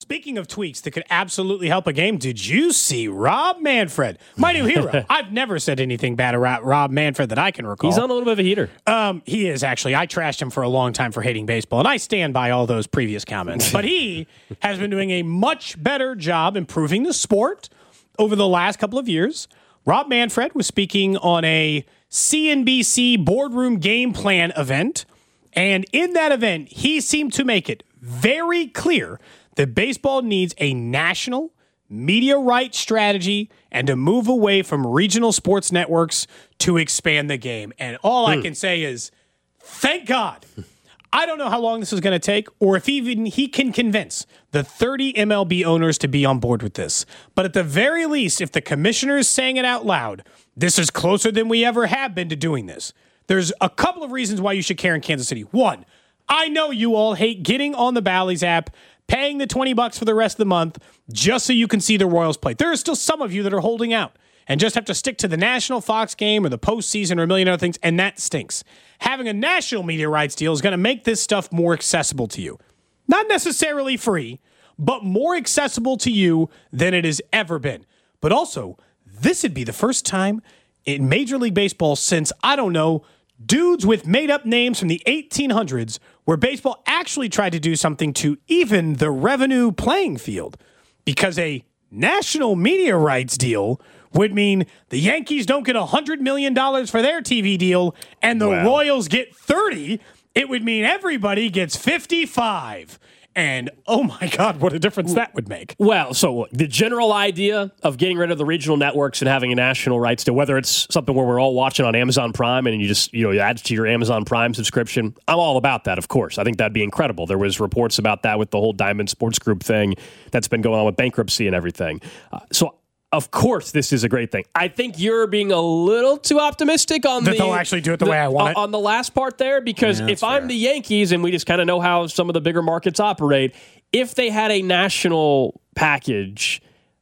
Speaking of tweaks that could absolutely help a game, did you see Rob Manfred, my new hero? I've never said anything bad about Rob Manfred that I can recall. He's on a little bit of a heater. He is, actually. I trashed him for a long time for hating baseball, and I stand by all those previous comments. But he has been doing a much better job improving the sport over the last couple of years. Rob Manfred was speaking on a CNBC boardroom game plan event, and in that event, he seemed to make it very clear that baseball needs a national media rights strategy and to move away from regional sports networks to expand the game. And all I can say is, thank God. I don't know how long this is going to take or if even he can convince the 30 MLB owners to be on board with this. But at the very least, if the commissioner is saying it out loud, this is closer than we ever have been to doing this. There's a couple of reasons why you should care in Kansas City. One, I know you all hate getting on the Bally's app, paying the $20 for the rest of the month just so you can see the Royals play. There are still some of you that are holding out and just have to stick to the national Fox game or the postseason or a million other things, and that stinks. Having a national media rights deal is going to make this stuff more accessible to you. Not necessarily free, but more accessible to you than it has ever been. But also, this would be the first time in Major League Baseball since, I don't know, dudes with made-up names from the 1800s where baseball actually tried to do something to even the revenue playing field. Because a national media rights deal would mean the Yankees don't get $100 million for their TV deal and the Royals get 30. It would mean everybody gets 55. And, oh my God, what a difference that would make. Well, so the general idea of getting rid of the regional networks and having a national rights deal, whether it's something where we're all watching on Amazon Prime and you just, you add it to your Amazon Prime subscription, I'm all about that, of course. I think that'd be incredible. There was reports about that with the whole Diamond Sports Group thing that's been going on with bankruptcy and everything. Of course, this is a great thing. I think you're being a little too optimistic on that they'll actually do it the way I want it. On the last part there, because if I'm the Yankees and we just kind of know how some of the bigger markets operate, if they had a national package,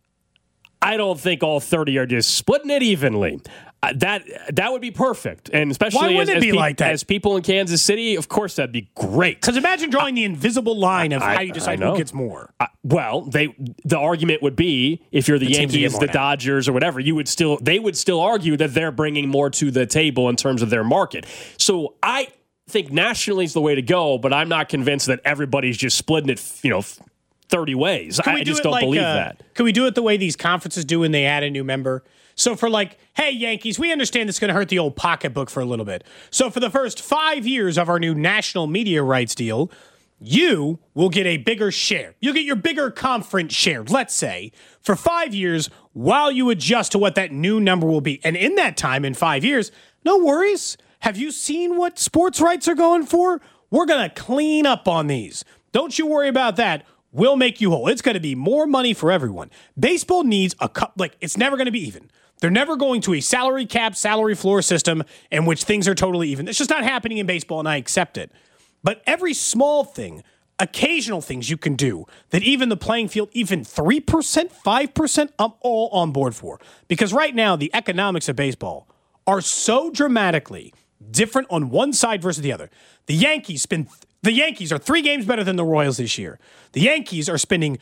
I don't think all 30 are just splitting it evenly. That would be perfect, and especially as people in Kansas City, of course, that'd be great. Because imagine drawing the invisible line of how you decide who gets more. The argument would be if you're the Yankees, the Dodgers, or whatever, they would still argue that they're bringing more to the table in terms of their market. So I think nationally is the way to go, but I'm not convinced that everybody's just splitting it, 30 ways. I just don't believe that. Can we do it the way these conferences do when they add a new member? So for hey, Yankees, we understand it's going to hurt the old pocketbook for a little bit. So for the first 5 years of our new national media rights deal, you will get a bigger share. You'll get your bigger conference share, let's say, for 5 years while you adjust to what that new number will be. And in that time, in 5 years, no worries. Have you seen what sports rights are going for? We're going to clean up on these. Don't you worry about that. We'll make you whole. It's going to be more money for everyone. Baseball needs it's never going to be even. They're never going to a salary cap, salary floor system in which things are totally even. It's just not happening in baseball, and I accept it. But every small thing, occasional things you can do that even the playing field, even 3%, 5%, I'm all on board for. Because right now, the economics of baseball are so dramatically different on one side versus the other. The Yankees are 3 games better than the Royals this year. The Yankees are spending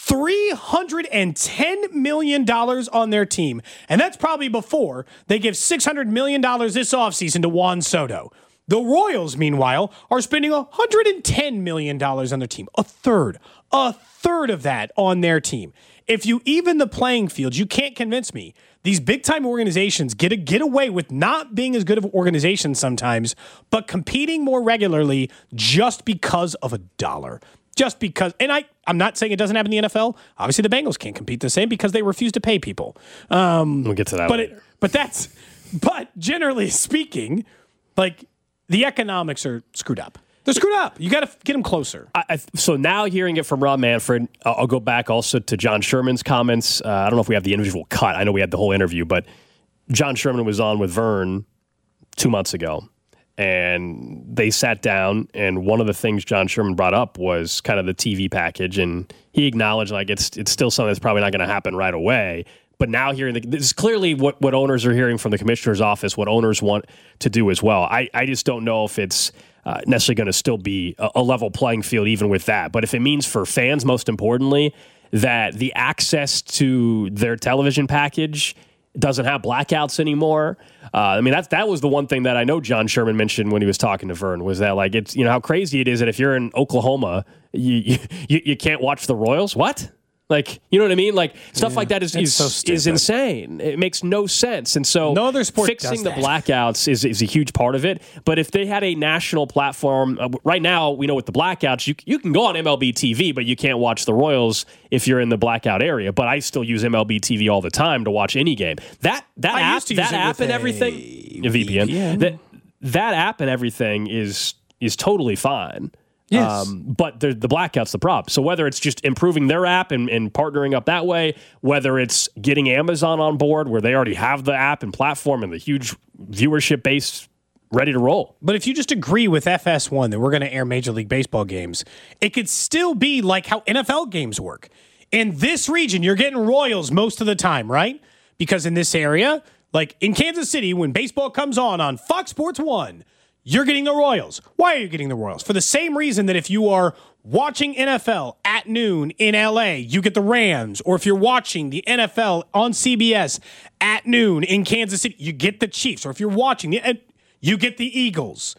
$310 million on their team. And that's probably before they give $600 million this offseason to Juan Soto. The Royals, meanwhile, are spending $110 million on their team. A third of that on their team. If you even the playing field, you can't convince me. These big-time organizations get away with not being as good of organizations sometimes, but competing more regularly just because of a dollar. Just because, and I'm not saying it doesn't happen in the NFL. Obviously, the Bengals can't compete the same because they refuse to pay people. We'll get to that later. But generally speaking, the economics are screwed up. They're screwed up. You got to get them closer. So now hearing it from Rob Manfred, I'll go back also to John Sherman's comments. I don't know if we have the individual cut. I know we had the whole interview, but John Sherman was on with Vern 2 months ago, and they sat down, and one of the things John Sherman brought up was kind of the TV package, and he acknowledged it's still something that's probably not going to happen right away. But now this is clearly what owners are hearing from the commissioner's office, what owners want to do as well. I just don't know if it's necessarily going to still be a level playing field even with that. But if it means for fans, most importantly, that the access to their television package doesn't have blackouts anymore. That was the one thing that I know John Sherman mentioned when he was talking to Vern, was that like, it's, how crazy it is that if you're in Oklahoma, you can't watch the Royals. What? Like, you know what I mean? Like, stuff like that is insane. It makes no sense. And so no other sport fixing the blackouts is a huge part of it. But if they had a national platform, right now, we know with the blackouts, you can go on MLB TV, but you can't watch the Royals if you're in the blackout area. But I still use MLB TV all the time to watch any game. That app and everything, VPN. That app and everything is totally fine. Yes. But the blackout's the problem. So whether it's just improving their app and partnering up that way, whether it's getting Amazon on board where they already have the app and platform and the huge viewership base ready to roll. But if you just agree with FS1 that we're going to air Major League Baseball games, it could still be like how NFL games work. In this region, you're getting Royals most of the time, right? Because in this area, like in Kansas City, when baseball comes on Fox Sports 1, you're getting the Royals. Why are you getting the Royals? For the same reason that if you are watching NFL at noon in LA, you get the Rams. Or if you're watching the NFL on CBS at noon in Kansas City, you get the Chiefs. Or if you're watching, you get the Eagles.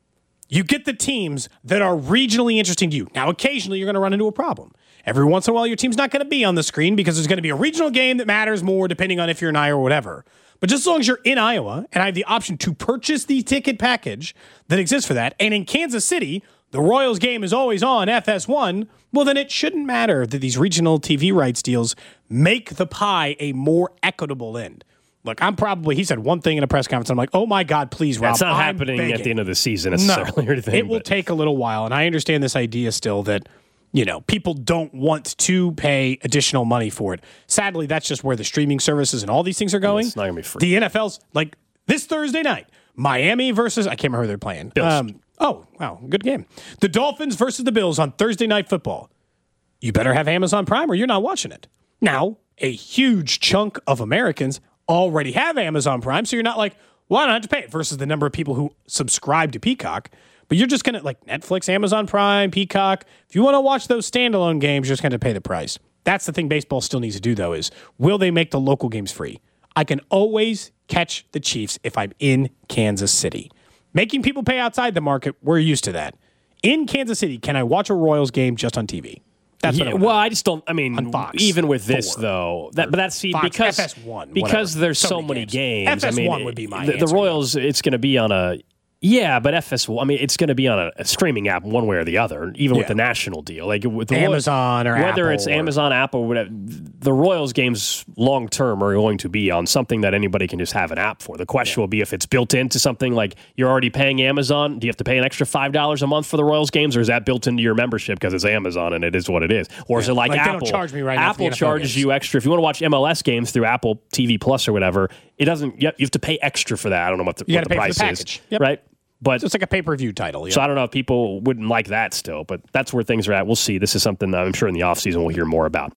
You get the teams that are regionally interesting to you. Now, occasionally, you're going to run into a problem. Every once in a while, your team's not going to be on the screen because there's going to be a regional game that matters more depending on if you're in Iowa or whatever. But just as long as you're in Iowa and I have the option to purchase the ticket package that exists for that, and in Kansas City, the Royals game is always on FS1, well, then it shouldn't matter that these regional TV rights deals make the pie a more equitable end. Look, he said one thing in a press conference. I'm like, oh my God, please, Rob. It's not happening at the end of the season necessarily. No, it will take a little while. And I understand this idea still that, people don't want to pay additional money for it. Sadly, that's just where the streaming services and all these things are going. It's not going to be free. The NFL's like this Thursday night, Miami versus, I can't remember who they're playing. Bills. Oh, wow, good game. The Dolphins versus the Bills on Thursday Night Football. You better have Amazon Prime or you're not watching it. Now, a huge chunk of Americans already have Amazon Prime, so you're not like, well, I don't have to pay it versus the number of people who subscribe to Peacock. But you're just going to, like Netflix, Amazon Prime, Peacock, if you want to watch those standalone games, you're just going to pay the price. That's the thing baseball still needs to do, though, is will they make the local games free? I can always catch the Chiefs if I'm in Kansas City. Making people pay outside the market, we're used to that. In Kansas City, can I watch a Royals game just on TV? That's what I just don't. I mean, on Fox, even with this though, because FS1, because there's so many games. FS1 would be my the Royals. It's going to be on a. Yeah, but FS1, it's going to be on a streaming app one way or the other, even with the national deal. Like with the Amazon or whether Apple it's Amazon, Apple, whatever, the Royals games long term are going to be on something that anybody can just have an app for. The question will be if it's built into something like you're already paying Amazon, do you have to pay an extra $5 a month for the Royals games, or is that built into your membership because it's Amazon and it is what it is? Or is it like Apple? They don't charge me right now. Apple charges you extra. If you want to watch MLS games through Apple TV Plus or whatever, it doesn't. You have to pay extra for that. I don't know what the price is. Yep. Right? But so it's like a pay-per-view title. Yeah. So I don't know if people wouldn't like that still, but that's where things are at. We'll see. This is something that I'm sure in the offseason we'll hear more about.